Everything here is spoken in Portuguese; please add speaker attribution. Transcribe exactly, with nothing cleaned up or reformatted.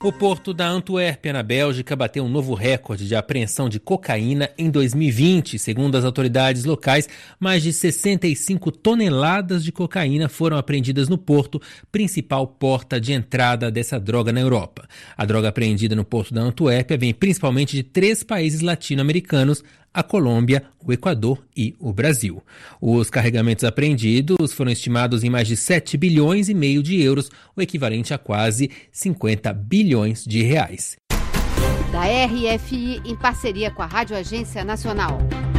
Speaker 1: O porto da Antuérpia, na Bélgica, bateu um novo recorde de apreensão de cocaína em dois mil e vinte. Segundo as autoridades locais, mais de sessenta e cinco toneladas de cocaína foram apreendidas no porto, principal porta de entrada dessa droga na Europa. A droga apreendida no porto da Antuérpia vem principalmente de três países latino-americanos: a Colômbia, o Equador e o Brasil. Os carregamentos apreendidos foram estimados em mais de sete bilhões e meio de euros, o equivalente a quase cinquenta bilhões de reais.
Speaker 2: Da R F I, em parceria com a Rádio Agência Nacional.